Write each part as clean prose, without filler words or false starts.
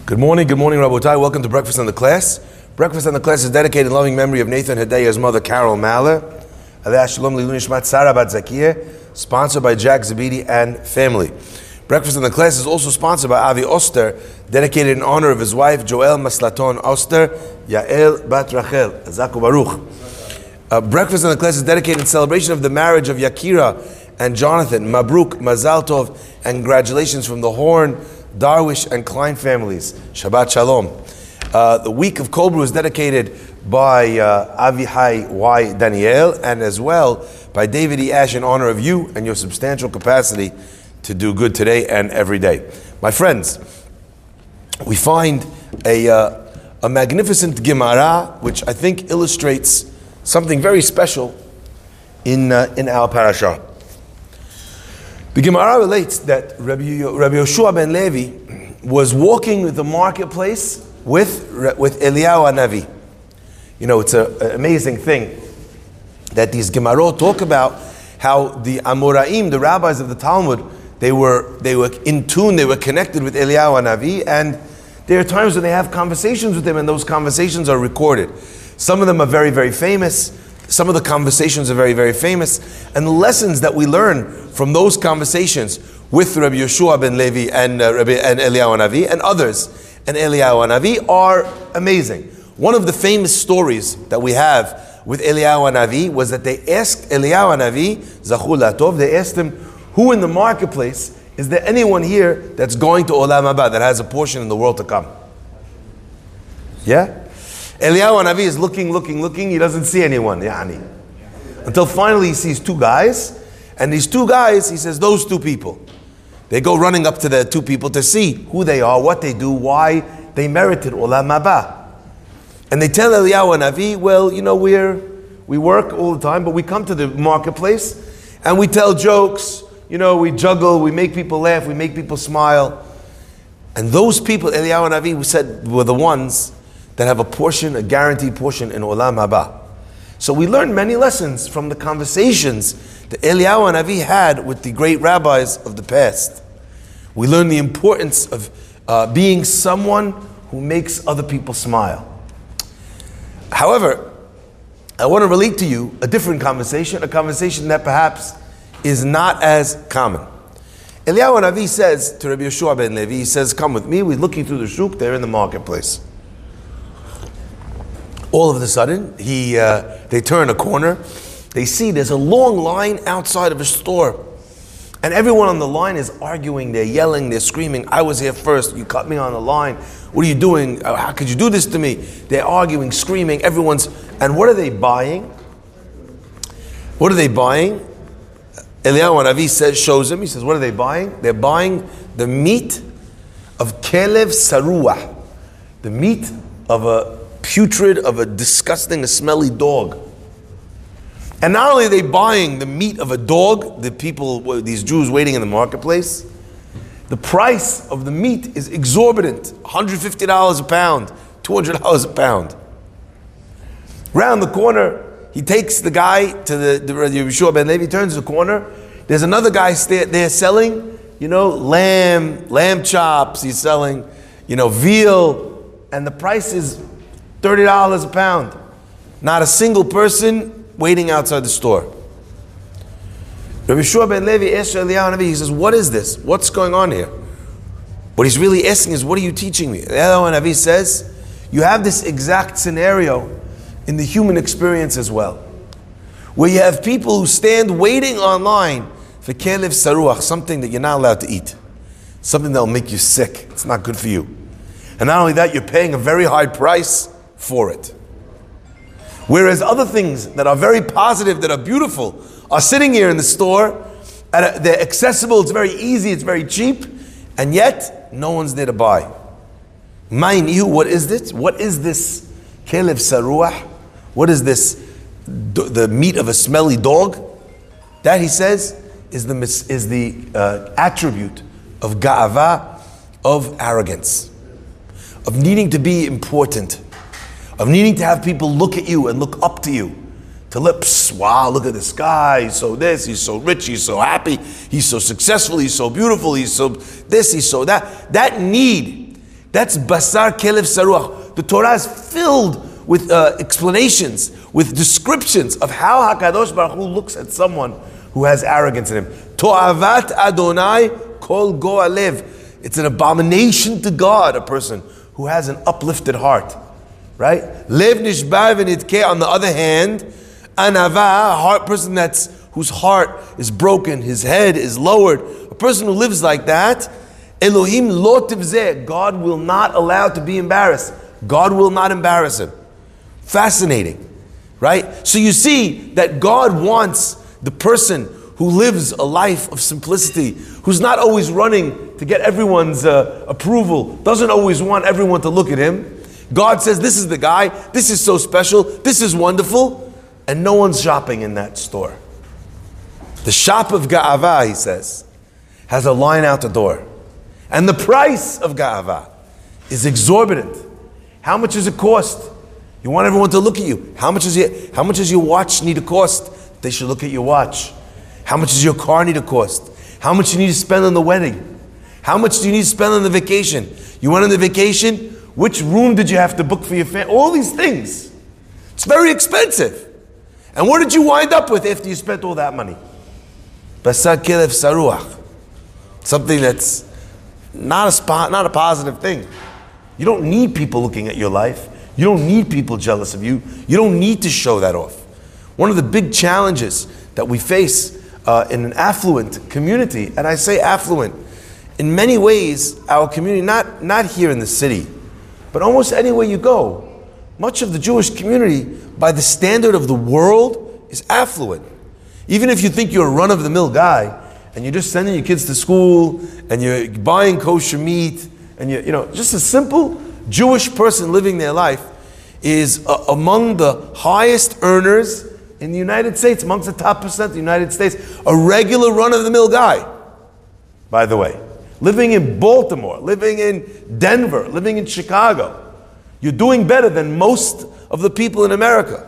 Good morning, Rabotai. Welcome to Breakfast on the Class. Breakfast on the Class is dedicated in loving memory of Nathan Hedaya's mother, Carol Maller. Aleh Shalom Lilu Nishmat Sarah Bat Zakir, sponsored by Jack Zabidi and family. Breakfast on the Class is also sponsored by Avi Oster, dedicated in honor of his wife, Joel Maslaton Oster, Yael Bat Rachel, Zaku Baruch. Breakfast on the Class is dedicated in celebration of the marriage of Yakira and Jonathan. Mabruk, Mazal Tov, and congratulations from the Horn, Darwish, and Klein families. Shabbat Shalom. The week of Kol Bru is dedicated by Avihai Y. Daniel, and as well by David E. Ash in honor of you and your substantial capacity to do good today and every day. My friends, we find a magnificent Gemara which I think illustrates something very special in our parasha. The Gemara relates that Rabbi Yoshua ben Levi was walking with the marketplace with Eliyahu Hanavi. You know, it's an amazing thing that these Gemarot talk about how the Amoraim, the rabbis of the Talmud, they were in tune, they were connected with Eliyahu Hanavi, and there are times when they have conversations with him, and those conversations are recorded. Some of them are very, very famous. Some of the conversations are very, very famous, and the lessons that we learn from those conversations with Rabbi Yoshua ben Levi and Eliyahu Hanavi and others and Eliyahu Hanavi are amazing. One of the famous stories that we have with Eliyahu Hanavi was that they asked Eliyahu Hanavi, Zachul Latov, they asked him, who in the marketplace, is there anyone here that's going to Olam Haba, that has a portion in the world to come? Yeah? Eliyahu Hanavi is looking, he doesn't see anyone, yani. Until finally he sees two guys, and these two guys, he says, those two people. They go running up to the two people to see who they are, what they do, why they merited Olam Haba. And they tell Eliyahu Hanavi, well, you know, we work all the time, but we come to the marketplace, and we tell jokes, you know, we juggle, we make people laugh, we make people smile. And those people, Eliyahu Hanavi said, were the ones that have a portion, a guaranteed portion in Olam Haba. So we learn many lessons from the conversations that Eliyahu Hanavi had with the great rabbis of the past. We learn the importance of being someone who makes other people smile. However, I want to relate to you a different conversation, a conversation that perhaps is not as common. Eliyahu Hanavi says to Rabbi Yoshua ben Levi, he says, come with me, we're looking through the shuk, they're in the marketplace. All of a sudden, they turn a corner. They see there's a long line outside of a store. And everyone on the line is arguing, they're yelling, they're screaming, I was here first, you cut me on the line. What are you doing? How could you do this to me? They're arguing, screaming, and what are they buying? What are they buying? Eliyahu Hanavi shows him, he says, what are they buying? They're buying the meat of Kelev Saruah, the meat of a putrid, of a disgusting, a smelly dog. And not only are they buying the meat of a dog, the people, these Jews waiting in the marketplace, the price of the meat is exorbitant, $150 a pound, $200 a pound. Round the corner, he takes the guy to the Yoshua ben Levi, turns the corner, there's another guy there selling, you know, lamb chops, he's selling, you know, veal, and the price is $30 a pound. Not a single person waiting outside the store. Rabbi Yoshua ben Levi asked Eliyahu Hanavi, he says, what is this? What's going on here? What he's really asking is, what are you teaching me? Eliyahu Hanavi says, you have this exact scenario in the human experience as well, where you have people who stand waiting online for Kelev Saruach, something that you're not allowed to eat, something that will make you sick. It's not good for you. And not only that, you're paying a very high price for it. Whereas other things that are very positive, that are beautiful, are sitting here in the store, they're accessible, it's very easy, it's very cheap, and yet no one's there to buy. Ma'inihu, what is this? What is this Kelev Saruah? What is this? The meat of a smelly dog? That, he says, is the attribute of ga'ava, of arrogance, of needing to be important, of needing to have people look at you and look up to you, to wow, look at this guy, he's so this, he's so rich, he's so happy, he's so successful, he's so beautiful, he's so this, he's so that. That need That's basar kelev saruach. The Torah is filled with explanations, with descriptions of how HaKadosh Baruch Hu looks at someone who has arrogance in him. To'avat Adonai kol go'alev. It's an abomination to God, a person who has an uplifted heart. Right? Lev nishbar v'nidkeh, on the other hand, anava, a heart person whose heart is broken, his head is lowered. A person who lives like that, Elohim lo tivzeh, God will not allow to be embarrassed. God will not embarrass him. Fascinating, right? So you see that God wants the person who lives a life of simplicity, who's not always running to get everyone's approval, doesn't always want everyone to look at him. God says, this is the guy, this is so special, this is wonderful, and no one's shopping in that store. The shop of Ga'ava, he says, has a line out the door. And the price of Ga'ava is exorbitant. How much does it cost? You want everyone to look at you. How much does your watch need to cost? They should look at your watch. How much does your car need to cost? How much you need to spend on the wedding? How much do you need to spend on the vacation? You went on the vacation? Which room did you have to book for your family? All these things. It's very expensive. And what did you wind up with after you spent all that money? Basar kelev saruach. Something that's not a positive thing. You don't need people looking at your life. You don't need people jealous of you. You don't need to show that off. One of the big challenges that we face in an affluent community, and I say affluent, in many ways, our community, not here in the city, but almost anywhere you go, much of the Jewish community, by the standard of the world, is affluent. Even if you think you're a run-of-the-mill guy, and you're just sending your kids to school, and you're buying kosher meat, and you're just a simple Jewish person living their life is among the highest earners in the United States, amongst the top percent of the United States, a regular run-of-the-mill guy, by the way. Living in Baltimore, living in Denver, living in Chicago. You're doing better than most of the people in America.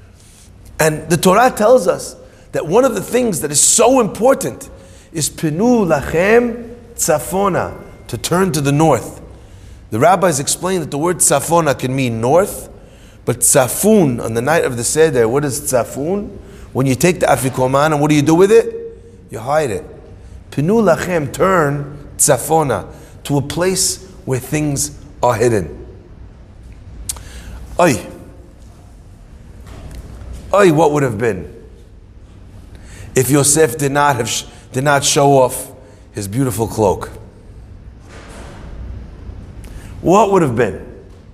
And the Torah tells us that one of the things that is so important is Pinu lachem tzafona, to turn to the north. The rabbis explain that the word tzafona can mean north, but tzafun, on the night of the Seder, what is tzafun? When you take the afikoman, and what do you do with it? You hide it. Pinu lachem, turn tzafona, to a place where things are hidden. Oy, what would have been if Yosef did not show off his beautiful cloak? What would have been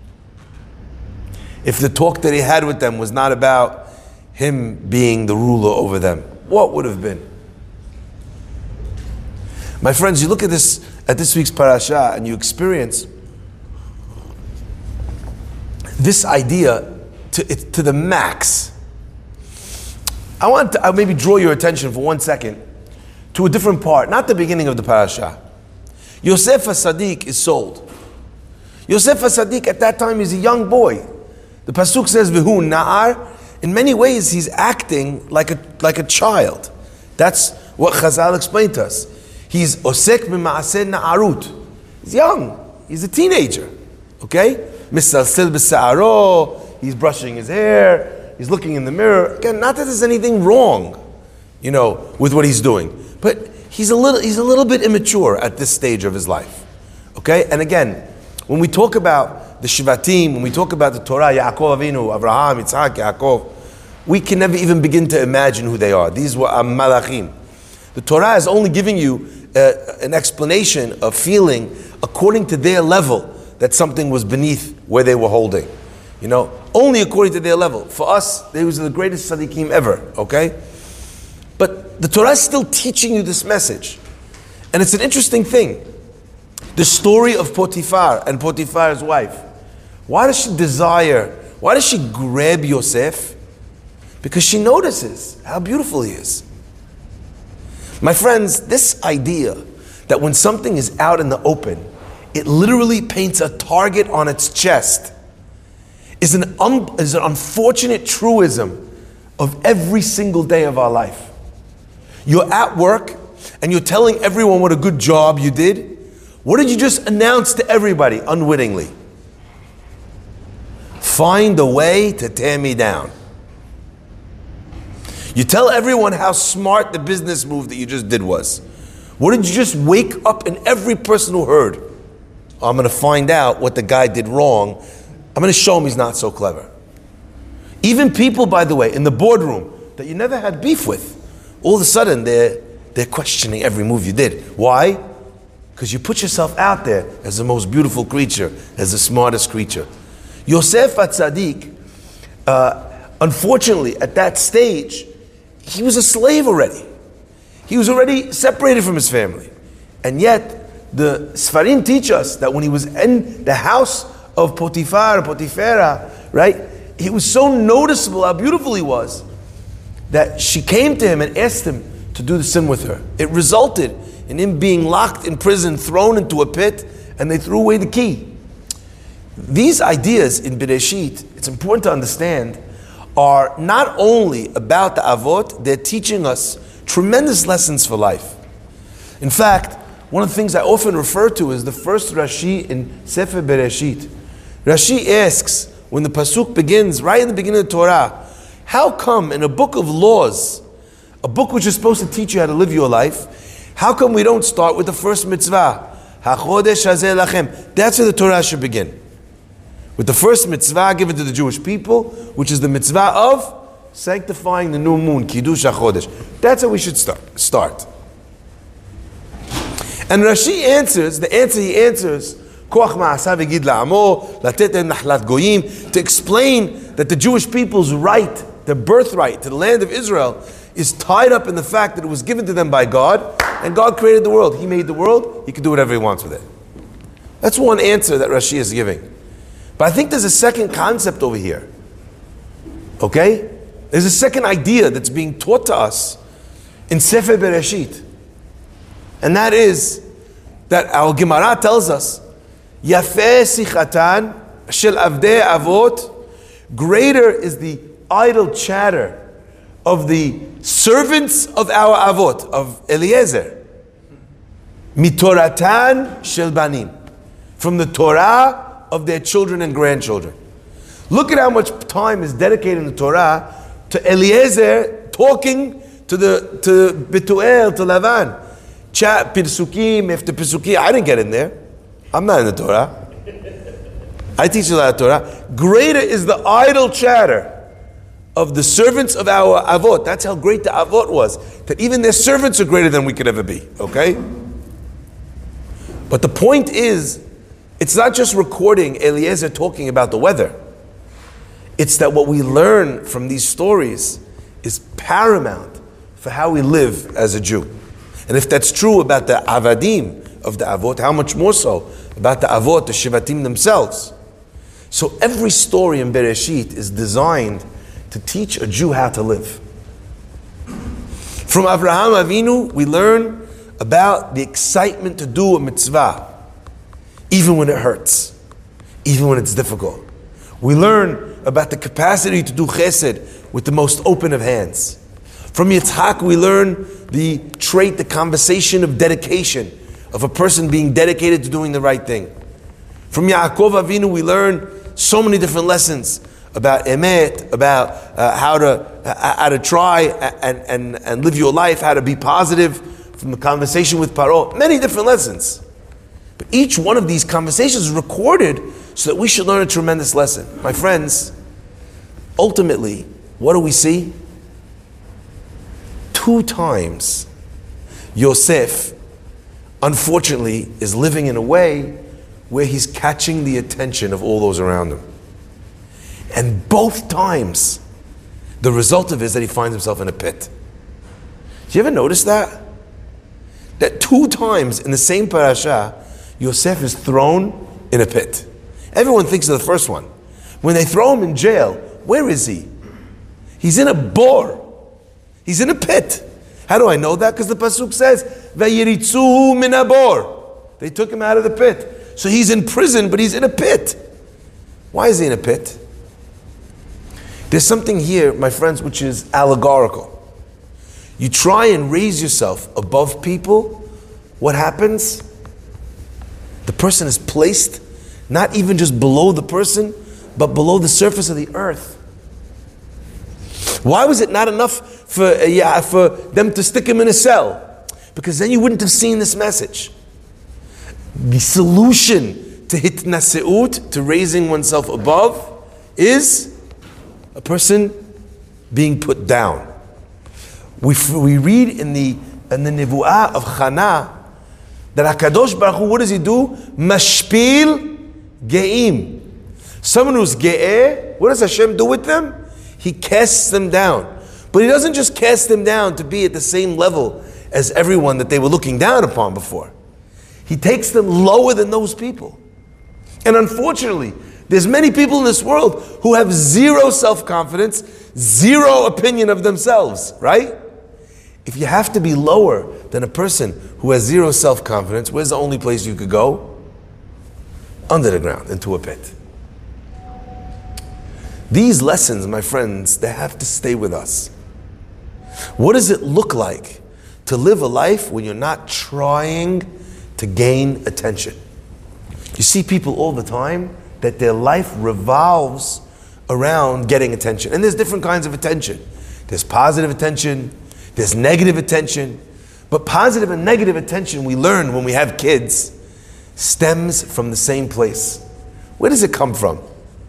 if the talk that he had with them was not about him being the ruler over them? What would have been? My friends, you look at this week's parasha and you experience this idea to the max. I want to maybe draw your attention for 1 second to a different part, not the beginning of the parasha. Yosef HaSadiq is sold. Yosef HaSadiq at that time is a young boy. The pasuk says, "V'hu na'ar." In many ways, he's acting like a child. That's what Chazal explained to us. He's osek b'ma'aseh na'arut. He's young. He's a teenager. Okay? Misalsel b'sa'aro. He's brushing his hair. He's looking in the mirror. Again, not that there's anything wrong, with what he's doing, but he's a little bit immature at this stage of his life. Okay? And again, when we talk about the Shivatim, when we talk about the Torah, Yaakov Avinu, Abraham, Yitzhak, Yaakov, we can never even begin to imagine who they are. These were Malachim. The Torah is only giving you an explanation of feeling according to their level that something was beneath where they were holding. Only according to their level. For us, they were the greatest tzaddikim ever, okay? But the Torah is still teaching you this message. And it's an interesting thing. The story of Potiphar and Potiphar's wife. Why does she grab Yosef? Because she notices how beautiful he is. My friends, this idea that when something is out in the open, it literally paints a target on its chest is an unfortunate truism of every single day of our life. You're at work and you're telling everyone what a good job you did, What did you just announce to everybody unwittingly? Find a way to tear me down. You tell everyone how smart the business move that you just did was. What did you just wake up in every person who heard? I'm going to find out what the guy did wrong. I'm going to show him he's not so clever. Even people, by the way, in the boardroom that you never had beef with, all of a sudden they're questioning every move you did. Why? Because you put yourself out there as the most beautiful creature, as the smartest creature. Yosef HaTzadik, unfortunately, at that stage, he was a slave already. He was already separated from his family. And yet, the Sfarim teach us that when he was in the house of Potiphera, right? It was so noticeable how beautiful he was that she came to him and asked him to do the sin with her. It resulted in him being locked in prison, thrown into a pit, and they threw away the key. These ideas in Bereshit, it's important to understand, are not only about the Avot, they're teaching us tremendous lessons for life. In fact, one of the things I often refer to is the first Rashi in Sefer Bereshit. Rashi asks, when the Pasuk begins, right in the beginning of the Torah, how come in a book of laws, a book which is supposed to teach you how to live your life, how come we don't start with the first mitzvah? HaChodesh hazeh lachem. That's where the Torah should begin. With the first mitzvah given to the Jewish people, which is the mitzvah of sanctifying the new moon, Kiddush HaChodesh. That's how we should start. And Rashi answers, the answer he answers, Koach ma'asav yigid la'amo, latet em nachlat goyim, to explain that the Jewish people's right, their birthright to the land of Israel, is tied up in the fact that it was given to them by God, and God created the world. He made the world, He can do whatever He wants with it. That's one answer that Rashi is giving. But I think there's a second concept over here. Okay? There's a second idea that's being taught to us in Sefer Bereshit. And that is that our Gemara tells us, Yafeh sichatan shel avdei avot, greater is the idle chatter of the servants of our avot, of Eliezer. Mitoratan shel banim, from the Torah of their children and grandchildren. Look at how much time is dedicated in the Torah to Eliezer talking to Betuel, to Lavan. Chat, Pirsukim, after Pirsukim. I didn't get in there. I'm not in the Torah. I teach you a lot of Torah. Greater is the idle chatter of the servants of our Avot. That's how great the Avot was. That even their servants are greater than we could ever be. Okay? But the point is, it's not just recording Eliezer talking about the weather. It's that what we learn from these stories is paramount for how we live as a Jew. And if that's true about the Avadim of the Avot, how much more so about the Avot, the Shivatim themselves. So every story in Bereshit is designed to teach a Jew how to live. From Avraham Avinu, we learn about the excitement to do a mitzvah, even when it hurts, even when it's difficult. We learn about the capacity to do chesed with the most open of hands. From Yitzhak, we learn the trait, the conversation of dedication, of a person being dedicated to doing the right thing. From Yaakov Avinu, we learn so many different lessons about emet, about how to try and live your life, how to be positive. From the conversation with Paro, many different lessons. But each one of these conversations is recorded so that we should learn a tremendous lesson. My friends, ultimately, what do we see? 2 times, Yosef, unfortunately, is living in a way where he's catching the attention of all those around him. And both times, the result of it is that he finds himself in a pit. Do you ever notice that? That 2 times in the same parasha, Yosef is thrown in a pit. Everyone thinks of the first one. When they throw him in jail, where is he? He's in a bore. He's in a pit. How do I know that? Because the pasuk says, "Vayiritzuhu min habor." They took him out of the pit. So he's in prison, but he's in a pit. Why is he in a pit? There's something here, my friends, which is allegorical. You try and raise yourself above people, what happens? The person is placed not even just below the person, but below the surface of the earth. Why was it not enough for them to stick him in a cell? Because then you wouldn't have seen this message. The solution to hitnaseut, to raising oneself above, is a person being put down. We read in the Nevuah of Chana that HaKadosh Baruch Hu, what does he do? Mashpil Ge'im. Someone who's Ge'eh, what does Hashem do with them? He casts them down. But he doesn't just cast them down to be at the same level as everyone that they were looking down upon before. He takes them lower than those people. And unfortunately, there's many people in this world who have zero self-confidence, zero opinion of themselves, right? If you have to be lower than a person who has zero self-confidence, where's the only place you could go? Under the ground, into a pit. These lessons, my friends, they have to stay with us. What does it look like to live a life when you're not trying to gain attention? You see people all the time that their life revolves around getting attention. And there's different kinds of attention. There's positive attention, there's negative attention. But positive and negative attention, we learn when we have kids, stems from the same place. Where does it come from?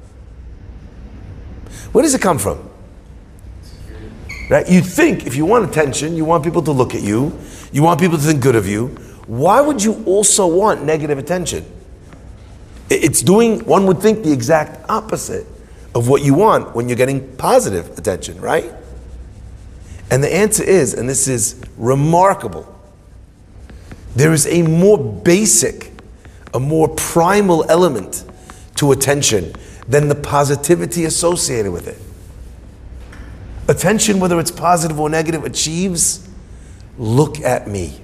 Where does it come from? Right? You think if you want attention, you want people to look at you, you want people to think good of you. Why would you also want negative attention? It's doing, one would think, the exact opposite of what you want when you're getting positive attention, right? And the answer is, and this is remarkable, there is a more basic, a more primal element to attention than the positivity associated with it. Attention, whether it's positive or negative, achieves, look at me.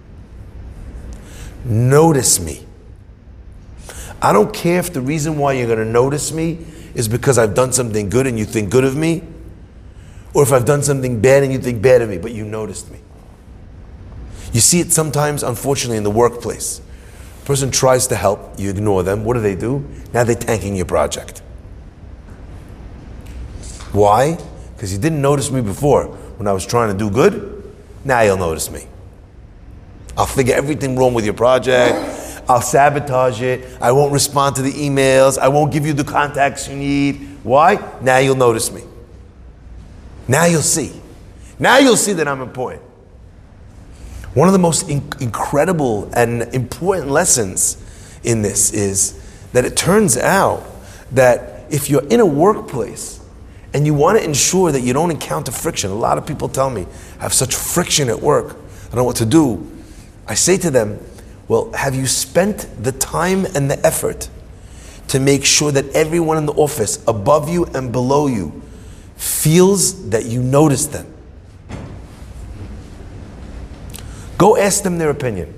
Notice me. I don't care if the reason why you're going to notice me is because I've done something good and you think good of me, or if I've done something bad and you think bad of me, but you noticed me. You see it sometimes, unfortunately, in the workplace. A person tries to help, you ignore them. What do? Now they're tanking your project. Why? Because you didn't notice me before when I was trying to do good. Now you'll notice me. I'll figure everything wrong with your project. I'll sabotage it. I won't respond to the emails. I won't give you the contacts you need. Why? Now you'll notice me. Now you'll see. Now you'll see that I'm important. One of the most incredible and important lessons in this is that it turns out that if you're in a workplace and you want to ensure that you don't encounter friction, a lot of people tell me, I have such friction at work, I don't know what to do. I say to them, well, have you spent the time and the effort to make sure that everyone in the office, above you and below you, feels that you notice them? Go ask them their opinion.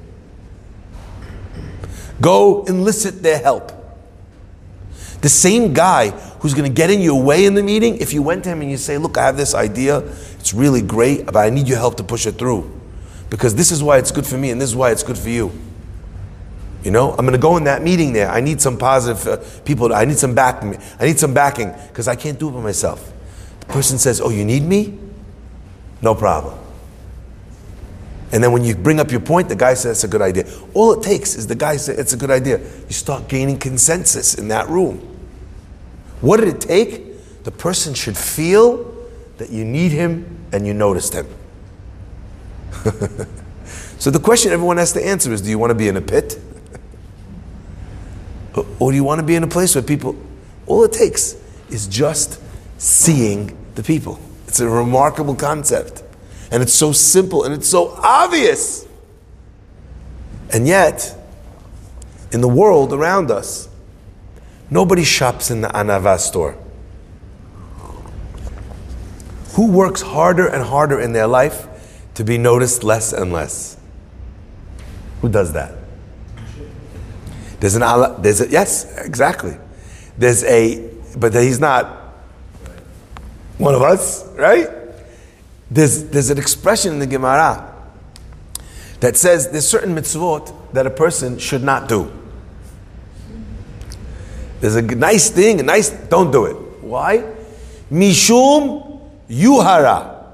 Go elicit their help. The same guy who's going to get in your way in the meeting, if you went to him and you say, look, I have this idea, it's really great, but I need your help to push it through. Because this is why it's good for me and this is why it's good for you. You know, I'm going to go in that meeting there. I need some positive people. I need some backing because I can't do it by myself. The person says, oh, you need me? No problem. And then when you bring up your point, the guy says it's a good idea. All it takes is the guy says it's a good idea. You start gaining consensus in that room. What did it take? The person should feel that you need him and you noticed him. So the question everyone has to answer is, do you want to be in a pit? Or do you want to be in a place where people, all it takes is just seeing the people. It's a remarkable concept. And it's so simple and it's so obvious. And yet, in the world around us, nobody shops in the Anava store. Who works harder and harder in their life to be noticed less and less? Who does that? Yes, exactly. But he's not one of us, right? There's an expression in the Gemara that says there's certain mitzvot that a person should not do. There's a nice thing, don't do it. Why? Mishum yuhara.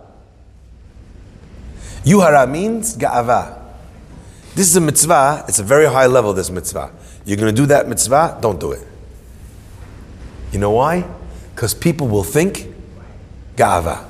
Yuhara means ga'ava. This is a mitzvah, it's a very high level, this mitzvah. You're going to do that mitzvah, don't do it. You know why? Because people will think ga'ava.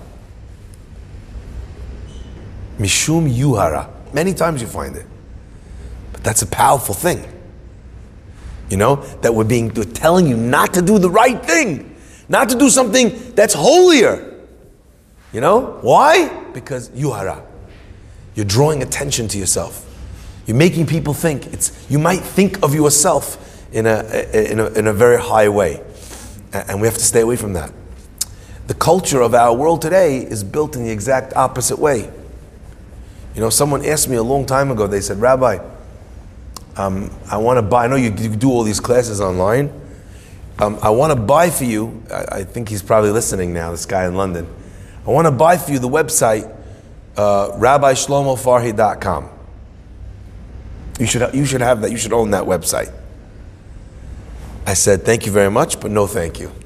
Mishum yuhara. Many times you find it. But that's a powerful thing. You know, that we're telling you not to do the right thing. Not to do something that's holier. You know? Why? Because yuhara. You're drawing attention to yourself. You're making people think. You might think of yourself in a very high way. And we have to stay away from that. The culture of our world today is built in the exact opposite way. You know, someone asked me a long time ago, they said, Rabbi, I want to buy, I know you do all these classes online. I want to buy for you, I think he's probably listening now, this guy in London. I want to buy for you the website, RabbiShlomoFarhi.com. You should have that, you should own that website. I said, thank you very much, but no thank you.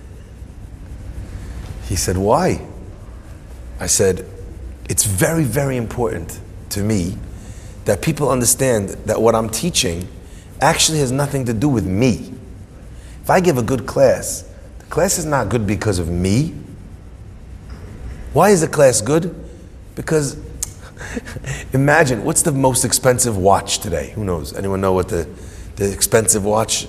He said, why? I said, it's very, very important to me that people understand that what I'm teaching actually has nothing to do with me. If I give a good class, the class is not good because of me. Why is the class good? Because imagine, what's the most expensive watch today? Who knows? Anyone know what the expensive watch?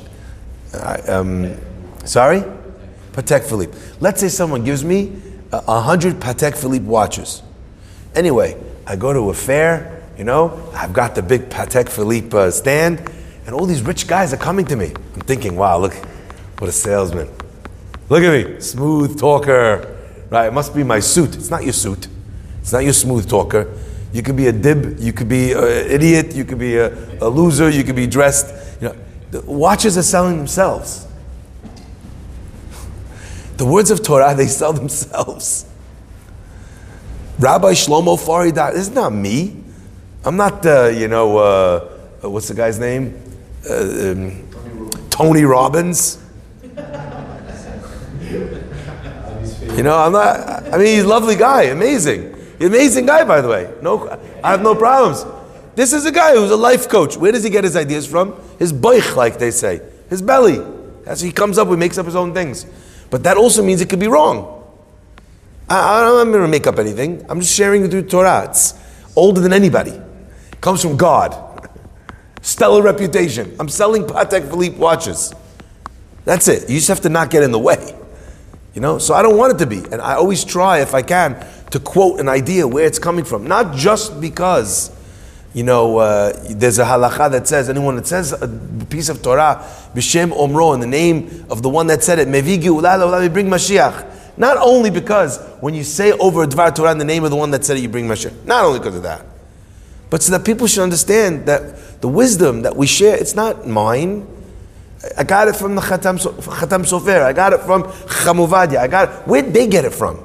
Sorry? Patek Philippe. Let's say someone gives me 100 Patek Philippe watches. Anyway, I go to a fair, you know, I've got the big Patek Philippe stand, and all these rich guys are coming to me. I'm thinking, wow, look, what a salesman. Look at me, smooth talker, right? It must be my suit. It's not your suit. It's not your smooth talker. You could be a dib, you could be an idiot, you could be a loser, you could be dressed. You know, the watches are selling themselves. The words of Torah, they sell themselves. Rabbi Shlomo Farhi, this is not me. I'm not, what's the guy's name? Tony Robbins. You know, I'm not, I mean, he's a lovely guy, amazing. Amazing guy, by the way. No, I have no problems. This is a guy who's a life coach. Where does he get his ideas from? His boich, like they say. His belly. That's he comes up with, makes up his own things. But that also means it could be wrong. I'm not going to make up anything. I'm just sharing the Torah. It's older than anybody. It comes from God. Stellar reputation. I'm selling Patek Philippe watches. That's it. You just have to not get in the way. You know, so I don't want it to be. And I always try, if I can, to quote an idea where it's coming from. Not just because, you know, there's a halakha that says, anyone that says a piece of Torah, B'Shem Omro, in the name of the one that said it, Mevi Geula Le'olam, bring Mashiach. Not only because when you say over a Dvar Torah in the name of the one that said it, you bring Mashiach. Not only because of that. But so that people should understand that the wisdom that we share, it's not mine. I got it from the Khatam Sofer. I got it from Chamuvadia. Where'd they get it from?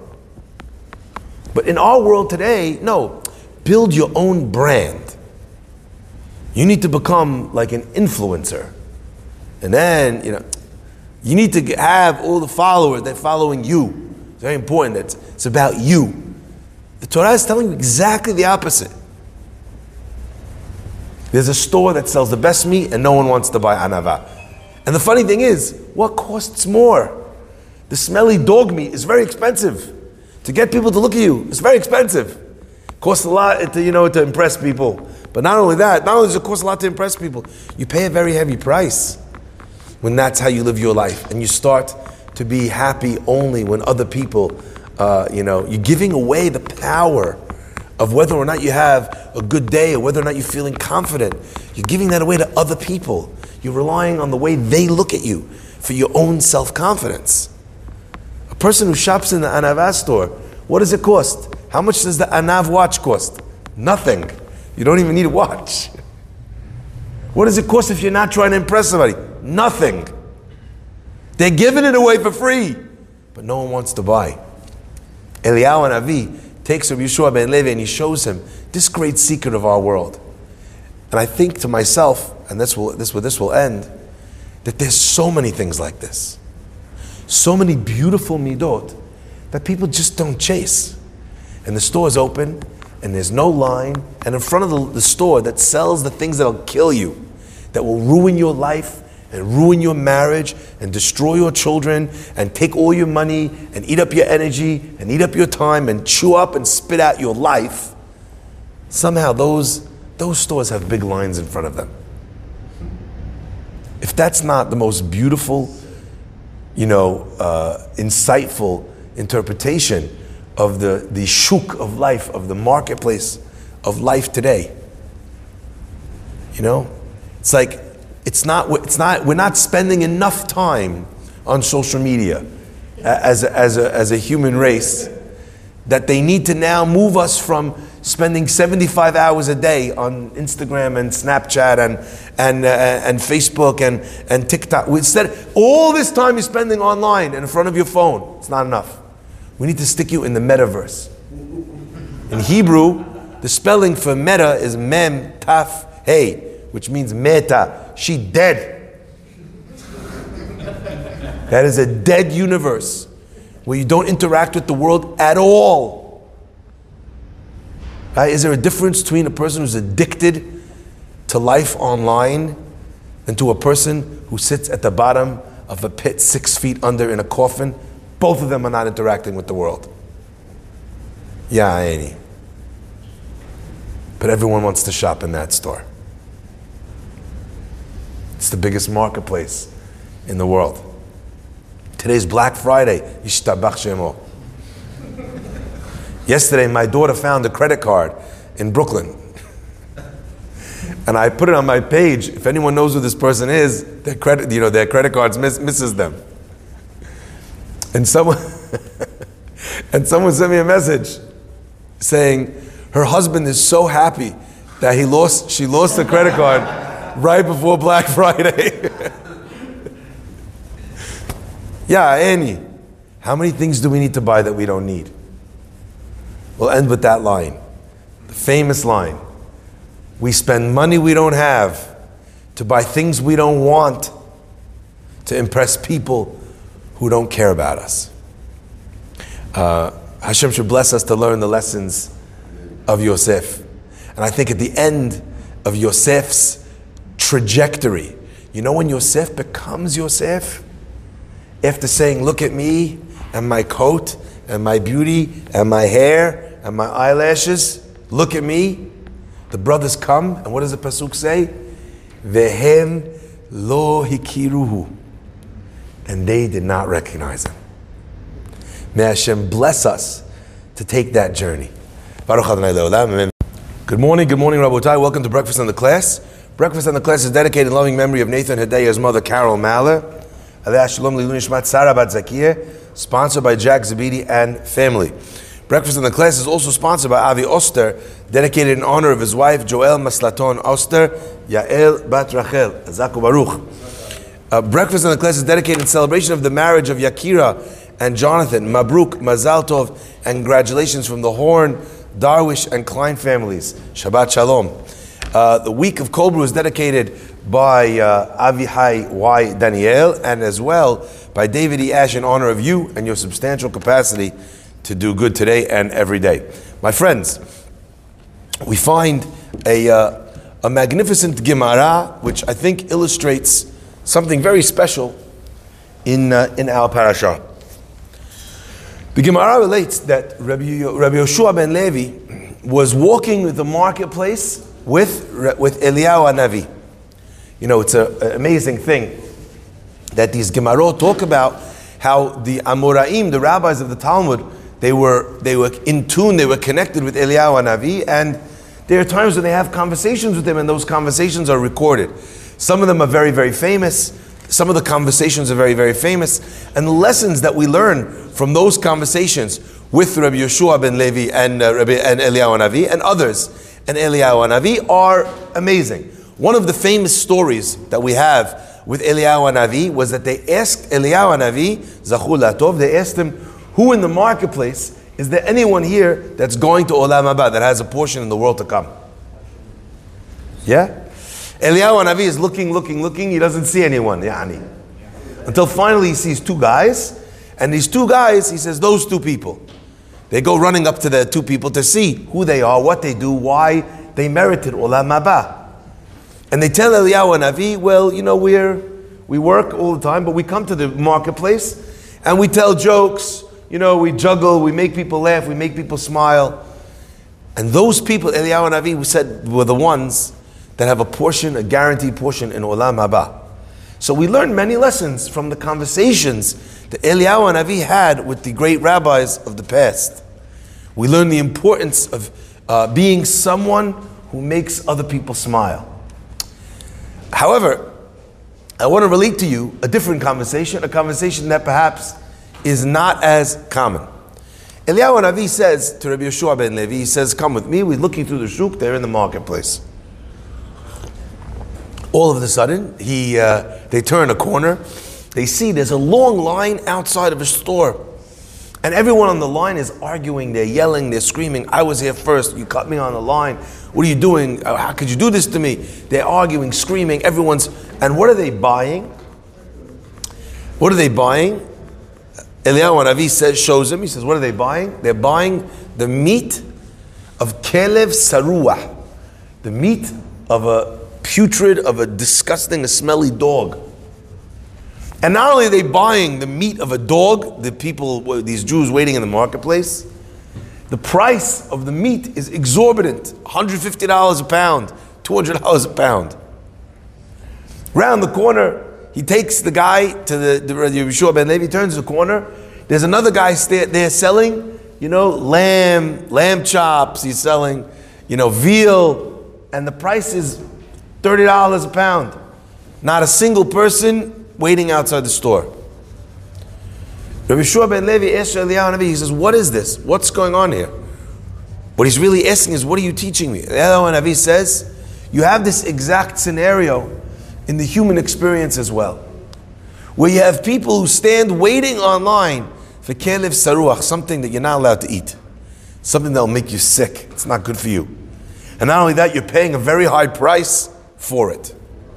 But in our world today, no. Build your own brand. You need to become like an influencer. And then, you know, you need to have all the followers that are following you. It's very important. It's about you. The Torah is telling you exactly the opposite. There's a store that sells the best meat and no one wants to buy anava. And the funny thing is, what costs more? The smelly dog meat is very expensive. To get people to look at you, it's very expensive. It costs a lot to impress people. But not only that, not only does it cost a lot to impress people, you pay a very heavy price when that's how you live your life. And you start to be happy only when other people, you're giving away the power of whether or not you have a good day or whether or not you're feeling confident. You're giving that away to other people. You're relying on the way they look at you for your own self-confidence. A person who shops in the Anav store, what does it cost? How much does the Anav watch cost? Nothing. You don't even need a watch. What does it cost if you're not trying to impress somebody? Nothing. They're giving it away for free, but no one wants to buy. Eliyahu Hanavi takes Rabbi Yeshua ben Levi and he shows him this great secret of our world. And I think to myself, and this will end, that there's so many things like this. So many beautiful midot that people just don't chase. And the store is open, and there's no line, and in front of the store that sells the things that'll kill you, that will ruin your life, and ruin your marriage, and destroy your children, and take all your money, and eat up your energy, and eat up your time, and chew up and spit out your life, somehow those stores have big lines in front of them. If that's not the most beautiful, insightful interpretation of the shuk of life, of the marketplace of life today, it's like we're not spending enough time on social media as a human race, that they need to now move us from spending 75 hours a day on Instagram and Snapchat and Facebook and TikTok. Instead, all this time you're spending online and in front of your phone, it's not enough. We need to stick you in the metaverse. In Hebrew, the spelling for meta is mem taf hey, which means meta, she dead. That is a dead universe where you don't interact with the world at all. Right? Is there a difference between a person who's addicted to life online and to a person who sits at the bottom of a pit 6 feet under in a coffin? Both of them are not interacting with the world. Yeah, Annie. But everyone wants to shop in that store. It's the biggest marketplace in the world. Today's Black Friday. Yishtabach Shemo. Yesterday, my daughter found a credit card in Brooklyn. And I put it on my page. If anyone knows who this person is, their credit cards misses them. And someone sent me a message saying her husband is so happy that she lost the credit card right before Black Friday. Yeah, Annie, how many things do we need to buy that we don't need? We'll end with that line, the famous line. We spend money we don't have to buy things we don't want to impress people who don't care about us. Hashem should bless us to learn the lessons of Yosef. And I think at the end of Yosef's trajectory, when Yosef becomes Yosef, after saying, look at me and my coat and my beauty and my hair and my eyelashes, look at me, the brothers come, and what does the pasuk say? Vehem lo hikiruhu. And they did not recognize him. May Hashem bless us to take that journey. Baruch Adonai Le'olam. Good morning, Rabotai. Welcome to Breakfast in the Class. Breakfast in the Class is dedicated in loving memory of Nathan Hedaya's mother, Carol Maller. Alei Shalom Leilun Nishmat Sarah Bat Zakiyah, sponsored by Jack Zabidi and family. Breakfast in the Class is also sponsored by Avi Oster, dedicated in honor of his wife, Joel Maslaton Oster, Yael Bat Rachel. Azaku Baruch. Breakfast in the Class is dedicated in celebration of the marriage of Yakira and Jonathan. Mabruk, Mazal Tov, and congratulations from the Horn, Darwish, and Klein families. Shabbat Shalom. The week of Kol Bru is dedicated by Avihai Y. Daniel, and as well by David E. Ash in honor of you and your substantial capacity to do good today and every day. My friends, we find a magnificent Gemara, which I think illustrates something very special in our parasha. The Gemara relates that Rabbi Yoshua ben Levi was walking with the marketplace with Eliyahu Hanavi. It's an amazing thing that these Gemarot talk about how the Amoraim, the rabbis of the Talmud, they were in tune, they were connected with Eliyahu Hanavi, and there are times when they have conversations with him, and those conversations are recorded. Some of them are very, very famous. Some of the conversations are very, very famous. And the lessons that we learn from those conversations with Rabbi Yoshua ben Levi and Eliyahu Hanavi and others and Eliyahu Hanavi are amazing. One of the famous stories that we have with Eliyahu Hanavi was that they asked Eliyahu Hanavi, Zachur Latov, they asked him, who in the marketplace, is there anyone here that's going to Olam Haba, that has a portion in the world to come? Yeah? Eliyahu Hanavi is looking, he doesn't see anyone, yani. Until finally he sees two guys, and these two guys, he says, those two people. They go running up to the two people to see who they are, what they do, why they merited Olam Haba. And they tell Eliyahu Hanavi, well, you know, we work all the time, but we come to the marketplace and we tell jokes, you know, we juggle, we make people laugh, we make people smile. And those people, Eliyahu Hanavi said, were the ones that have a portion, a guaranteed portion in Olam Haba. So we learned many lessons from the conversations that Eliyahu Hanavi had with the great rabbis of the past. We learned the importance of being someone who makes other people smile. However, I want to relate to you a different conversation, a conversation that perhaps is not as common. Eliyahu Hanavi says to Rabbi Yeshua ben Levi, he says, come with me, we're looking through the shuk, they're in the marketplace. All of a sudden, they turn a corner, they see there's a long line outside of a store. And everyone on the line is arguing, they're yelling, they're screaming, I was here first, you cut me on the line, what are you doing, how could you do this to me? They're arguing, screaming, and what are they buying? What are they buying? Eliyahu Hanavi shows him, he says, what are they buying? They're buying the meat of Kelev Saruah, the meat of a putrid, of a disgusting, a smelly dog. And not only are they buying the meat of a dog, the people, these Jews waiting in the marketplace, the price of the meat is exorbitant, $150 a pound, $200 a pound. Round the corner, he takes the guy to the Yeshua ben Levi, turns the corner, there's another guy there selling, you know, lamb chops, he's selling, you know, veal, and the price is $30 a pound. Not a single person waiting outside the store. Rabbi Yeshua ben Levi asked Eliyahu Hanavi, he says, what is this? What's going on here? What he's really asking is, what are you teaching me? Eliyahu Hanavi says, you have this exact scenario in the human experience as well, where you have people who stand waiting online for Kelev Saruach, something that you're not allowed to eat, something that'll make you sick. It's not good for you. And not only that, you're paying a very high price for it.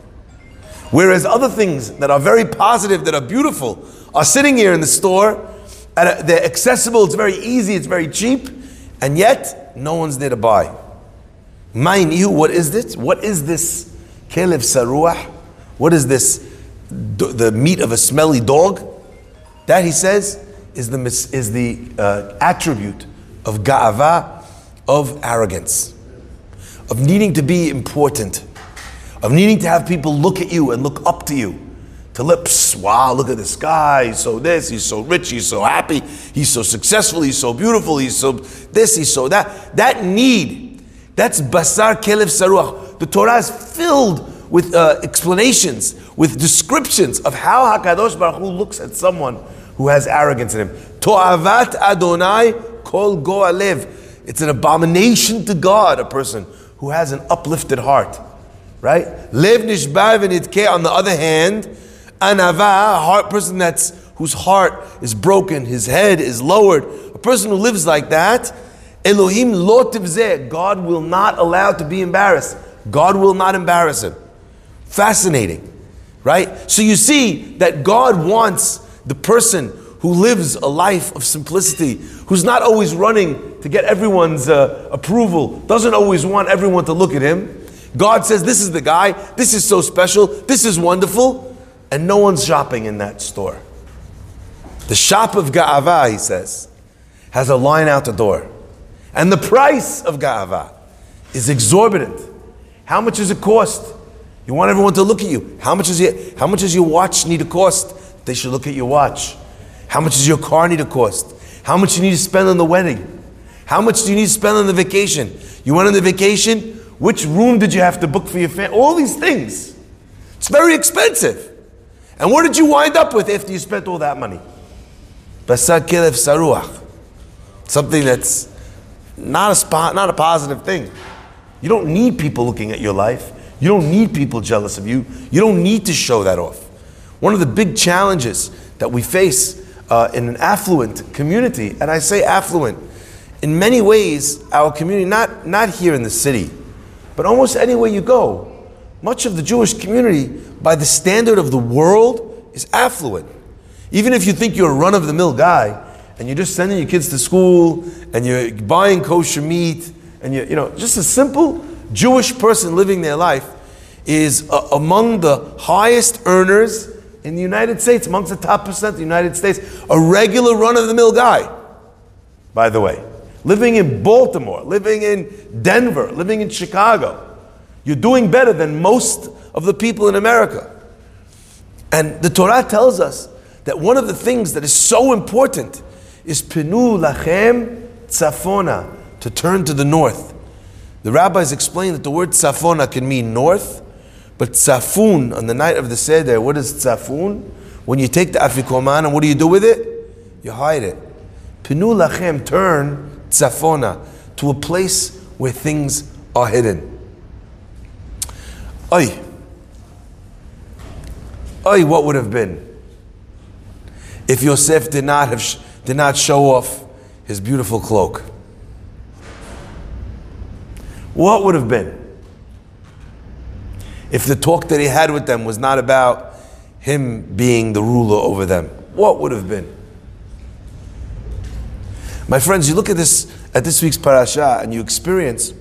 Whereas other things that are very positive, that are beautiful, are sitting here in the store, and they're accessible, it's very easy, it's very cheap, and yet no one's there to buy. Mind you, what is this? What is this Kelev Saruah? What is this? The meat of a smelly dog? That, he says, is the attribute of ga'ava, of arrogance, of needing to be important, of needing to have people look at you and look up to you, to wow, look at this guy, he's so this, he's so rich, he's so happy, he's so successful, he's so beautiful, he's so this, he's so that. That need, that's basar Kelev Saruach. The Torah is filled with explanations, with descriptions of how HaKadosh Baruch Hu looks at someone who has arrogance in him. To'avat Adonai kol go'alev. It's an abomination to God, a person who has an uplifted heart. Right? Lev nishbar v'nidkeh, on the other hand, anava, a heart person whose heart is broken, his head is lowered. A person who lives like that, Elohim lo tivzeh, God will not allow to be embarrassed. God will not embarrass him. Fascinating, right? So you see that God wants the person who lives a life of simplicity, who's not always running to get everyone's approval, doesn't always want everyone to look at him. God says, this is the guy, this is so special, this is wonderful, and no one's shopping in that store. The shop of Ga'ava, he says, has a line out the door. And the price of Ga'ava is exorbitant. How much does it cost? You want everyone to look at you. How much does your watch need to cost? They should look at your watch. How much does your car need to cost? How much do you need to spend on the wedding? How much do you need to spend on the vacation? You went on the vacation? Which room did you have to book for your family? All these things. It's very expensive. And what did you wind up with after you spent all that money? Basar Kelev Saruach. Something that's not a positive thing. You don't need people looking at your life. You don't need people jealous of you. You don't need to show that off. One of the big challenges that we face in an affluent community, and I say affluent, in many ways, our community, not here in the city, but almost anywhere you go, much of the Jewish community, by the standard of the world, is affluent. Even if you think you're a run-of-the-mill guy, and you're just sending your kids to school, and you're buying kosher meat, and you're just a simple Jewish person living their life is among the highest earners in the United States, amongst the top percent of the United States, a regular run-of-the-mill guy, by the way. Living in Baltimore, living in Denver, living in Chicago. You're doing better than most of the people in America. And the Torah tells us that one of the things that is so important is Pinu Lachem Tzafona, to turn to the north. The rabbis explain that the word Tzafona can mean north, but Tzafun, on the night of the Seder, what is Tzafun? When you take the Afikoman, and what do you do with it? You hide it. Pinu Lachem, turn Tzafona, to a place where things are hidden. Oy, what would have been if Yosef did not show off his beautiful cloak? What would have been if the talk that he had with them was not about him being the ruler over them? What would have been? My friends, you look at this week's parasha and you experience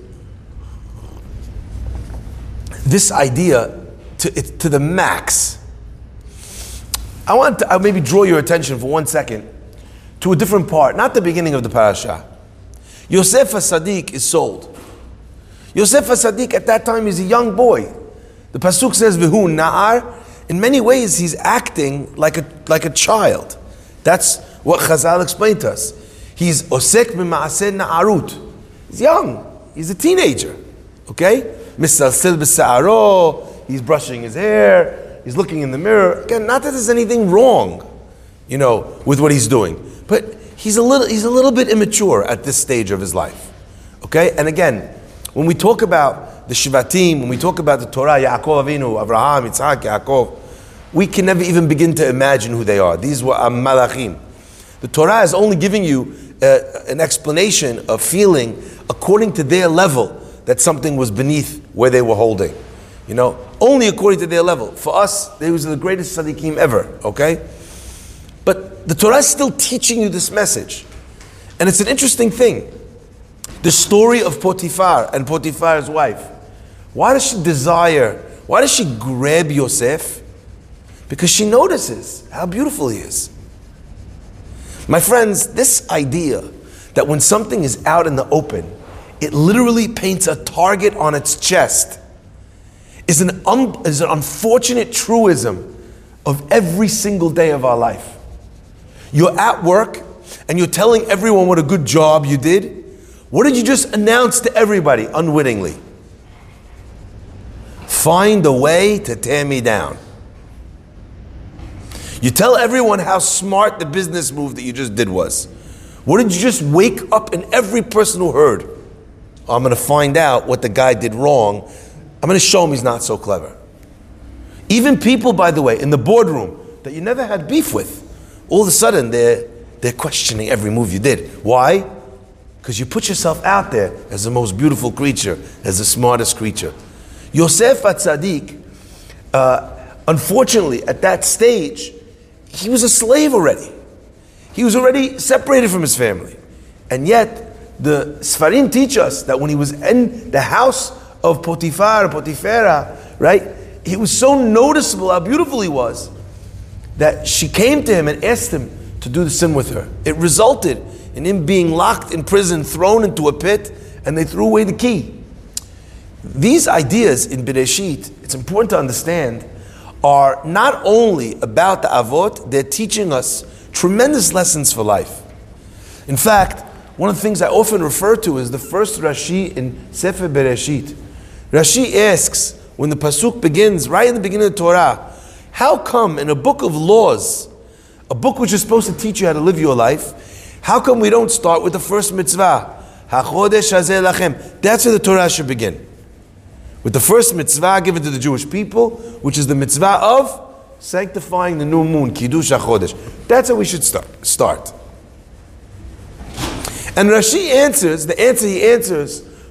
this idea to the max. I want to maybe draw your attention for 1 second to a different part, not the beginning of the parasha. Yosef HaSadiq is sold. Yosef HaSadiq at that time is a young boy. The pasuk says, "V'hu na'ar." In many ways, he's acting like a child. That's what Chazal explained to us. He's osek b'ma'aseh na'arut. He's young. He's a teenager. Okay? Misalsil b'sa'aro. He's brushing his hair. He's looking in the mirror. Again, not that there's anything wrong, with what he's doing, but he's a little bit immature at this stage of his life. Okay? And again, when we talk about the Shivatim, when we talk about the Torah, Yaakov Avinu, Abraham, Yitzhak, Yaakov, we can never even begin to imagine who they are. These were Malachim. The Torah is only giving you an explanation of feeling according to their level that something was beneath where they were holding. Only according to their level. For us, they were the greatest tzaddikim ever, okay? But the Torah is still teaching you this message. And it's an interesting thing. The story of Potiphar and Potiphar's wife. Why does she grab Yosef? Because she notices how beautiful he is. My friends, this idea that when something is out in the open, it literally paints a target on its chest is an unfortunate truism of every single day of our life. You're at work and you're telling everyone what a good job you did. What did you just announce to everybody unwittingly? Find a way to tear me down. You tell everyone how smart the business move that you just did was. What did you just wake up in every person who heard? I'm going to find out what the guy did wrong. I'm going to show him he's not so clever. Even people, by the way, in the boardroom that you never had beef with, all of a sudden they're questioning every move you did. Why? Because you put yourself out there as the most beautiful creature, as the smartest creature. Yosef HaTzadik, unfortunately, at that stage, he was a slave already. He was already separated from his family. And yet, the Sfarim teach us that when he was in the house of Potiphera, right? He was so noticeable how beautiful he was that she came to him and asked him to do the sin with her. It resulted in him being locked in prison, thrown into a pit, and they threw away the key. These ideas in Bereshit, it's important to understand, are not only about the Avot, they're teaching us tremendous lessons for life. In fact, one of the things I often refer to is the first Rashi in Sefer Bereshit. Rashi asks, when the pasuk begins, right in the beginning of the Torah, how come in a book of laws, a book which is supposed to teach you how to live your life, how come we don't start with the first mitzvah? HaChodesh hazeh lachem. That's where the Torah should begin. With the first mitzvah given to the Jewish people, which is the mitzvah of sanctifying the new moon, Kiddush HaChodesh. That's how we should start. And Rashi answers, the answer he answers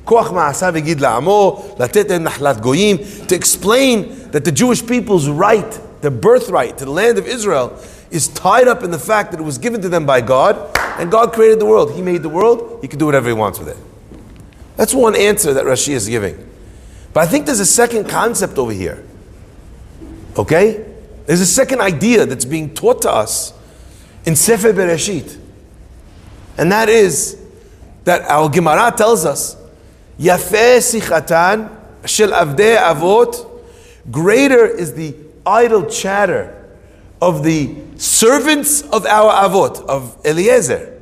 Koach ma'asav yigid la'amo, latet nachlat goyim, to explain that the Jewish people's right, their birthright to the land of Israel, is tied up in the fact that it was given to them by God, and God created the world. He made the world, He can do whatever He wants with it. That's one answer that Rashi is giving. But I think there's a second concept over here. Okay? There's a second idea that's being taught to us in Sefer Bereshit. And that is that our Gemara tells us, Yafeh sichatan shel avdei avot, greater is the idle chatter of the servants of our avot, of Eliezer.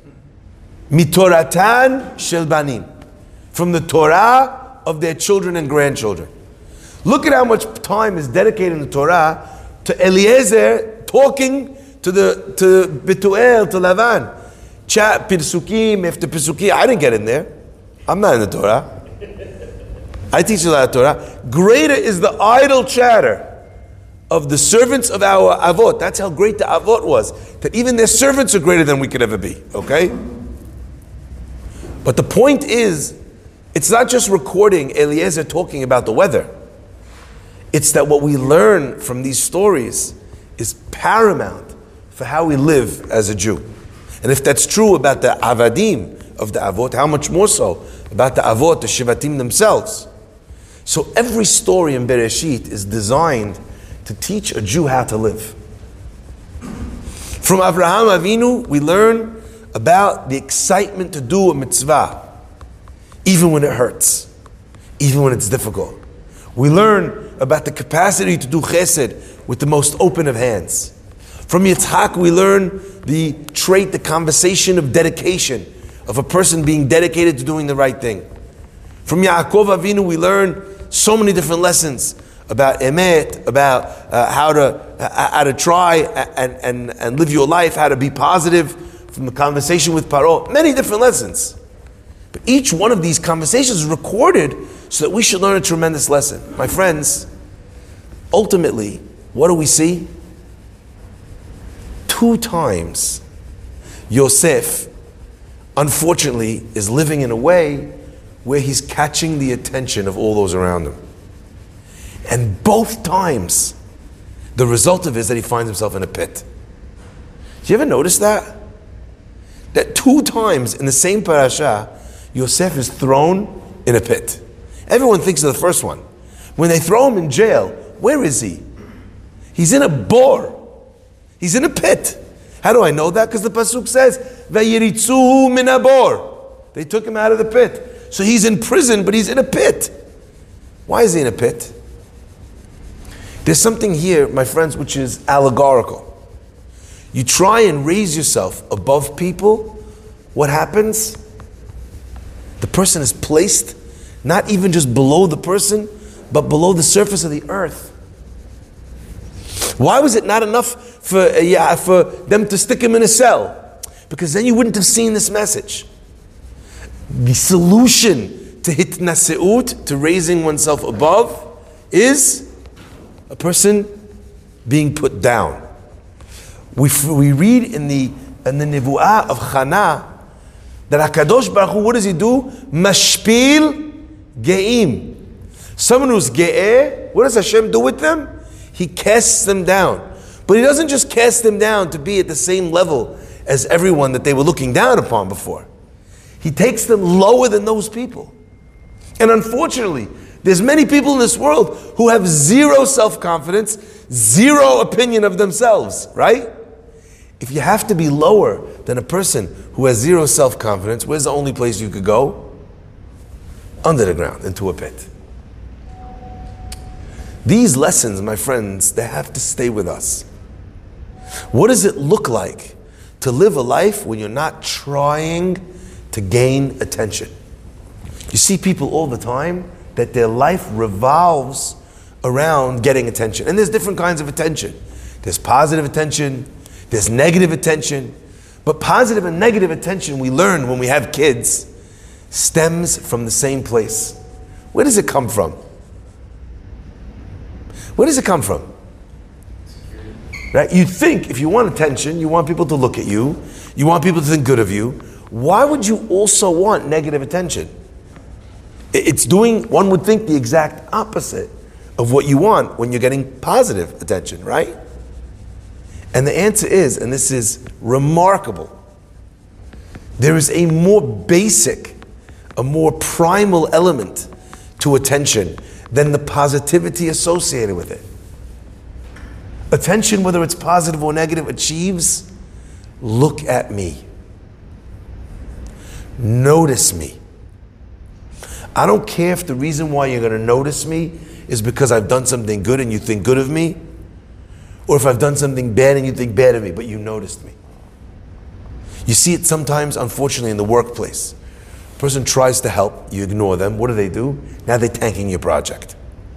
Mitoratan shel banim, from the Torah of their children and grandchildren. Look at how much time is dedicated in the Torah to Eliezer talking to Betuel, to Lavan. Chat Pirsukim after Pirsukim. I didn't get in there. I'm not in the Torah. I teach a lot of Torah. Greater is the idle chatter of the servants of our avot. That's how great the avot was. That even their servants are greater than we could ever be. Okay? But the point is, it's not just recording Eliezer talking about the weather. It's that what we learn from these stories is paramount for how we live as a Jew. And if that's true about the avadim of the avot, how much more so about the avot, the shivatim themselves. So every story in Bereshit is designed to teach a Jew how to live. From Avraham Avinu, we learn about the excitement to do a mitzvah, even when it hurts, even when it's difficult. We learn about the capacity to do chesed with the most open of hands. From Yitzhak, we learn the trait, the conversation of dedication, of a person being dedicated to doing the right thing. From Yaakov Avinu, we learn so many different lessons about emet, about how to try and live your life, how to be positive. From the conversation with Paro, many different lessons. But each one of these conversations is recorded so that we should learn a tremendous lesson. My friends, ultimately, what do we see? 2 times Yosef, unfortunately, is living in a way where he's catching the attention of all those around him. And both times, the result of it is that he finds himself in a pit. Do you ever notice that? That 2 times in the same parasha, Yosef is thrown in a pit. Everyone thinks of the first one. When they throw him in jail, where is he? He's in a bore. He's in a pit. How do I know that? Because the pasuk says, "Vayiritzuhu min habor." They took him out of the pit. So he's in prison, but he's in a pit. Why is he in a pit? There's something here, my friends, which is allegorical. You try and raise yourself above people, what happens? The person is placed not even just below the person, but below the surface of the earth. Why was it not enough for them to stick him in a cell? Because then you wouldn't have seen this message. The solution to hitnaseut, to raising oneself above, is a person being put down. We read in the Nevuah of Chana that HaKadosh Baruch Hu, what does He do? Mashpil ge'im. Someone who's ge'eh, what does Hashem do with them? He casts them down. But He doesn't just cast them down to be at the same level as everyone that they were looking down upon before. He takes them lower than those people. And unfortunately, there's many people in this world who have zero self-confidence, zero opinion of themselves, right? If you have to be lower than a person who has zero self-confidence, where's the only place you could go? Under the ground, into a pit. These lessons, my friends, they have to stay with us. What does it look like to live a life when you're not trying to gain attention? You see people all the time that their life revolves around getting attention. And there's different kinds of attention. There's positive attention, there's negative attention. But positive and negative attention, we learn when we have kids, stems from the same place. Where does it come from? Where does it come from? Right? You think if you want attention, you want people to look at you, you want people to think good of you. Why would you also want negative attention? It's doing, one would think, the exact opposite of what you want when you're getting positive attention, right? And the answer is, and this is remarkable, there is a more basic, a more primal element to attention than the positivity associated with it. Attention, whether it's positive or negative, achieves, look at me. Notice me. I don't care if the reason why you're going to notice me is because I've done something good and you think good of me, or if I've done something bad and you think bad of me, but you noticed me. You see it sometimes, unfortunately, in the workplace. A person tries to help, you ignore them. What do? Now they're tanking your project.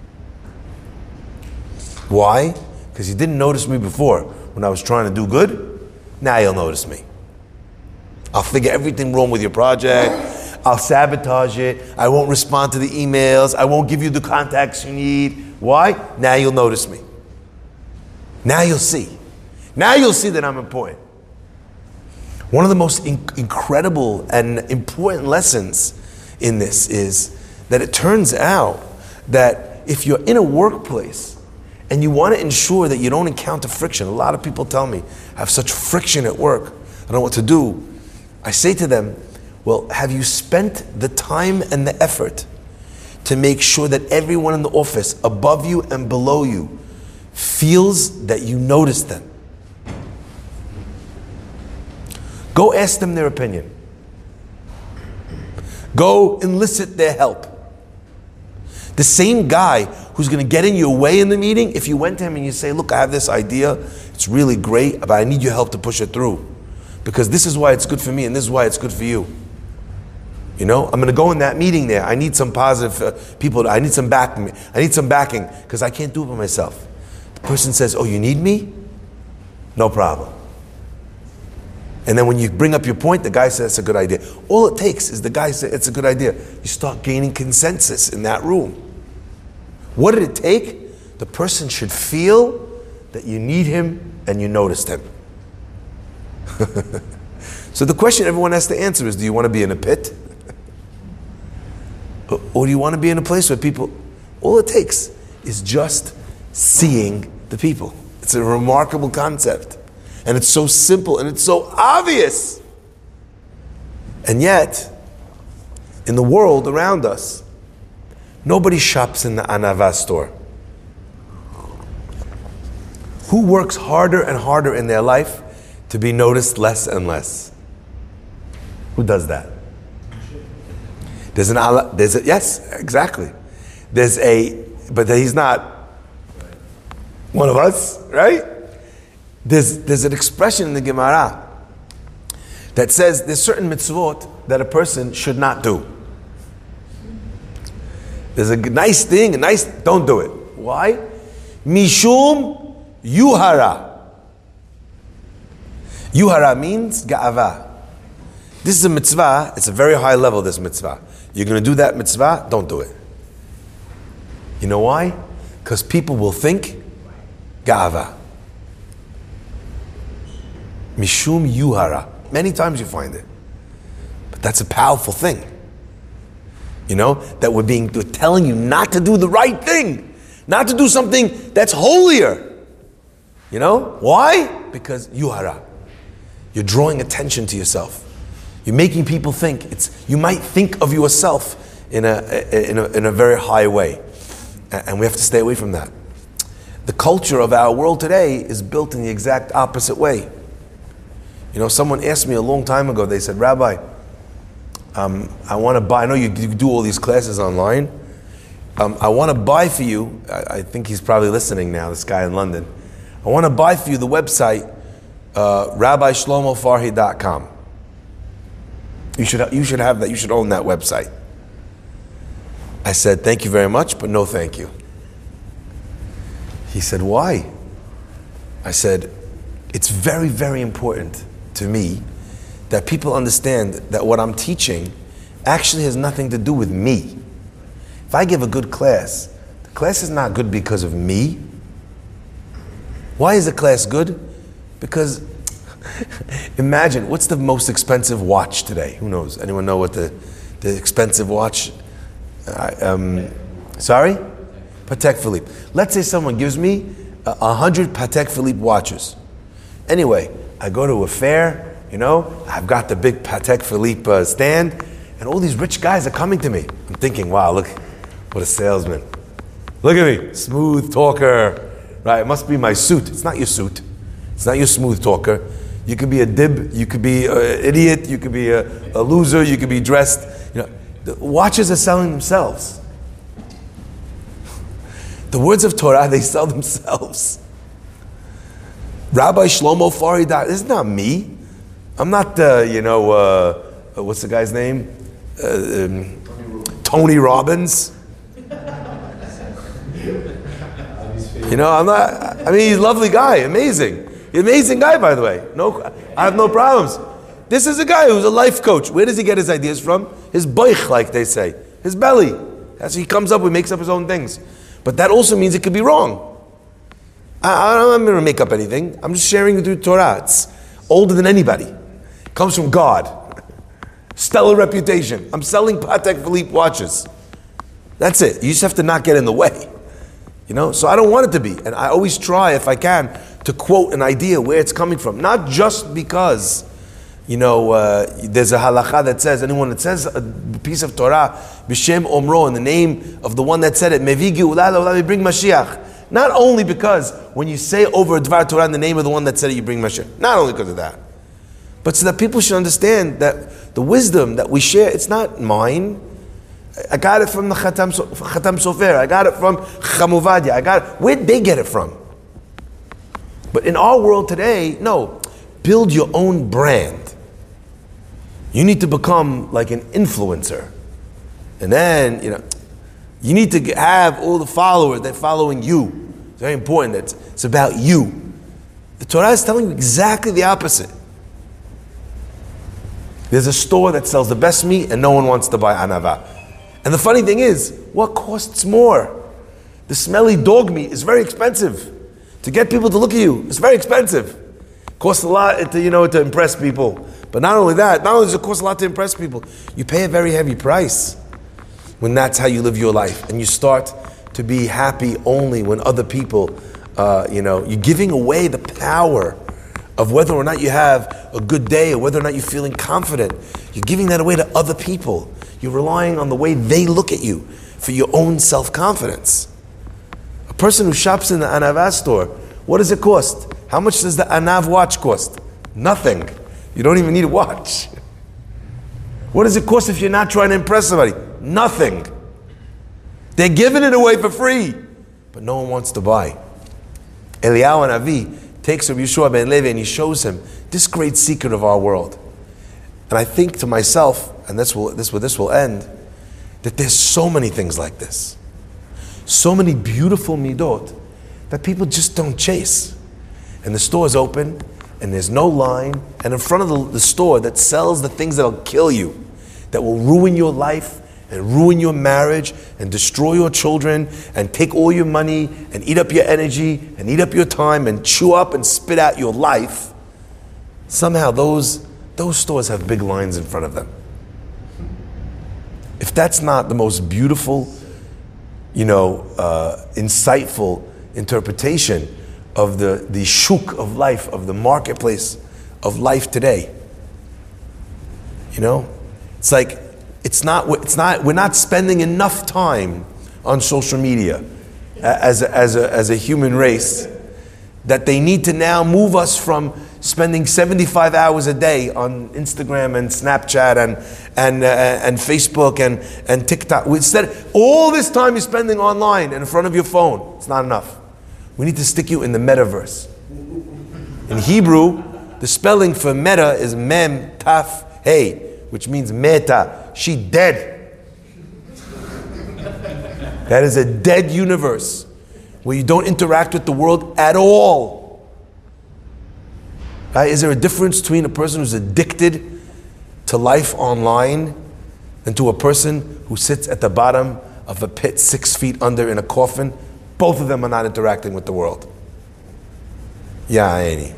Why? Because you didn't notice me before when I was trying to do good. Now you'll notice me. I'll figure everything wrong with your project. I'll sabotage it. I won't respond to the emails. I won't give you the contacts you need. Why? Now you'll notice me. Now you'll see. Now you'll see that I'm important. One of the most incredible and important lessons in this is that it turns out that if you're in a workplace and you want to ensure that you don't encounter friction, a lot of people tell me, I have such friction at work, I don't know what to do. I say to them, well, have you spent the time and the effort to make sure that everyone in the office, above you and below you, feels that you notice them? Go ask them their opinion. Go elicit their help. The same guy who's going to get in your way in the meeting, if you went to him and you say, look, I have this idea, it's really great, but I need your help to push it through. Because this is why it's good for me and this is why it's good for you. You know, I'm going to go in that meeting there. I need some positive people. I need some backing. I need some backing because I can't do it by myself. The person says, oh, you need me? No problem. And then when you bring up your point, the guy says it's a good idea. All it takes is the guy says it's a good idea. You start gaining consensus in that room. What did it take? The person should feel that you need him and you noticed him. So the question everyone has to answer is, do you want to be in a pit? Or do you want to be in a place where people, all it takes is just seeing the people. It's a remarkable concept. And it's so simple and it's so obvious. And yet, in the world around us, nobody shops in the Anava store. Who works harder and harder in their life to be noticed less and less? Who does that? Yes, exactly. But he's not one of us, right? There's an expression in the Gemara that says there's certain mitzvot that a person should not do. There's a nice thing, don't do it. Why? Mishum yuhara. Yuhara means ga'ava. This is a mitzvah, it's a very high level, this mitzvah. You're going to do that mitzvah, don't do it. You know why? Because people will think ga'ava. Mishum yuhara. Many times you find it. But that's a powerful thing. You know, that we're telling you not to do the right thing. Not to do something that's holier. You know? Why? Because yuhara. You're drawing attention to yourself. You're making people think. You might think of yourself in a very high way. And we have to stay away from that. The culture of our world today is built in the exact opposite way. You know, someone asked me a long time ago, they said, Rabbi, I want to buy, I know you do all these classes online. I want to buy for you, I think he's probably listening now, this guy in London. I want to buy for you the website, RabbiShlomoFarhi.com. You should have that, you should own that website. I said, thank you very much, but no thank you. He said, why? I said, it's very, very important to me that people understand that what I'm teaching actually has nothing to do with me. If I give a good class, the class is not good because of me. Why is the class good? Because imagine, what's the most expensive watch today? Who knows? Anyone know what the expensive watch? Sorry? Patek Philippe. Let's say someone gives me 100 Patek Philippe watches. Anyway, I go to a fair, I've got the big Patek Philippe stand, and all these rich guys are coming to me. I'm thinking, wow, look, what a salesman. Look at me, smooth talker. Right, it must be my suit. It's not your suit. It's not your smooth talker. You could be a dib, you could be an idiot, you could be a loser, you could be dressed. The watches are selling themselves. The words of Torah, they sell themselves. Rabbi Shlomo Faridad, this is not me. I'm not, what's the guy's name? Tony Robbins. I'm not, he's a lovely guy, amazing. Amazing guy, by the way. No, I have no problems. This is a guy who's a life coach. Where does he get his ideas from? His boich, like they say. His belly. That's he comes up with, makes up his own things. But that also means it could be wrong. I'm going to make up anything. I'm just sharing the Torah. It's older than anybody. It comes from God. Stellar reputation. I'm selling Patek Philippe watches. That's it. You just have to not get in the way. So I don't want it to be. And I always try, if I can, to quote an idea where it's coming from. Not just because, there's a halakha that says, anyone that says a piece of Torah, B'Shem Omro, in the name of the one that said it, Mevi Geula L'Olam, you bring Mashiach. Not only because when you say over a Dvar Torah in the name of the one that said it, you bring Mashiach. Not only because of that. But so that people should understand that the wisdom that we share, it's not mine. I got it from the Khatam Sofer. I got it from Chamuvadia. Where'd they get it from? But in our world today, no. Build your own brand. You need to become like an influencer. And then, you need to have all the followers that are following you. It's very important. It's about you. The Torah is telling you exactly the opposite. There's a store that sells the best meat and no one wants to buy anava. And the funny thing is, what costs more? The smelly dog meat is very expensive. To get people to look at you, it's very expensive. It costs a lot to impress people. But not only that, not only does it cost a lot to impress people, you pay a very heavy price when that's how you live your life. And you start to be happy only when other people, you're giving away the power of whether or not you have a good day or whether or not you're feeling confident. You're giving that away to other people. You're relying on the way they look at you for your own self-confidence. A person who shops in the Anav store, what does it cost? How much does the Anav watch cost? Nothing. You don't even need a watch. What does it cost if you're not trying to impress somebody? Nothing. They're giving it away for free, but no one wants to buy. Eliyahu Hanavi takes Rabbi Yeshua ben Levi and he shows him this great secret of our world. And I think to myself, and this will end, that there's so many things like this. So many beautiful midot that people just don't chase. And the store's open, and there's no line, and in front of the store that sells the things that'll kill you, that will ruin your life, and ruin your marriage, and destroy your children, and take all your money, and eat up your energy, and eat up your time, and chew up and spit out your life, somehow those stores have big lines in front of them. If that's not the most beautiful, insightful interpretation of the shuk of life, of the marketplace of life today, it's like we're not spending enough time on social media as a human race, that they need to now move us from spending 75 hours a day on Instagram and Snapchat and Facebook and TikTok. Instead, all this time you're spending online and in front of your phone, it's not enough. We need to stick you in the metaverse. In Hebrew, the spelling for meta is mem taf hey, which means meta. She dead. That is a dead universe where you don't interact with the world at all. Right? Is there a difference between a person who's addicted to life online and to a person who sits at the bottom of a pit 6 feet under in a coffin? Both of them are not interacting with the world. Yeah, ain't.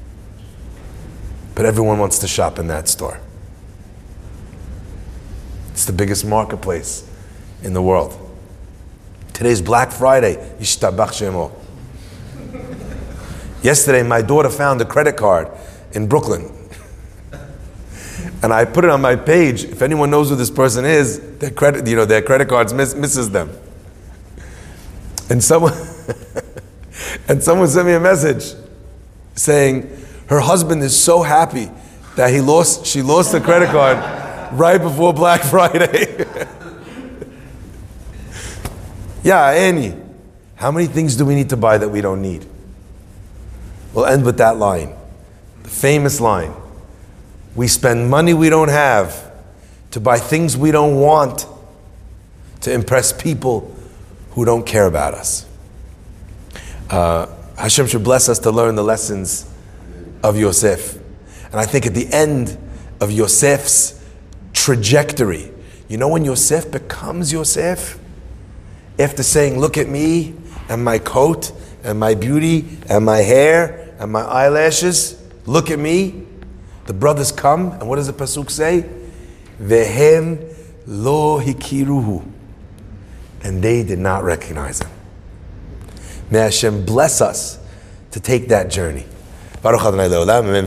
But everyone wants to shop in that store. It's the biggest marketplace. in the world. Today's Black Friday. Yishtabach Shemo. Yesterday, my daughter found a credit card in Brooklyn. And I put it on my page. If anyone knows who this person is, their credit cards misses them. And someone sent me a message saying her husband is so happy that she lost the credit card right before Black Friday. Yeah, Annie, how many things do we need to buy that we don't need? We'll end with that line, the famous line. We spend money we don't have to buy things we don't want to impress people who don't care about us. Hashem should bless us to learn the lessons of Yosef. And I think at the end of Yosef's trajectory, you know when Yosef becomes Yosef? After saying, look at me and my coat and my beauty and my hair and my eyelashes, look at me. The brothers come, and what does the pasuk say? Vehem lo hikiruhu. And they did not recognize him. May Hashem bless us to take that journey. Baruch Adonai Le'olam.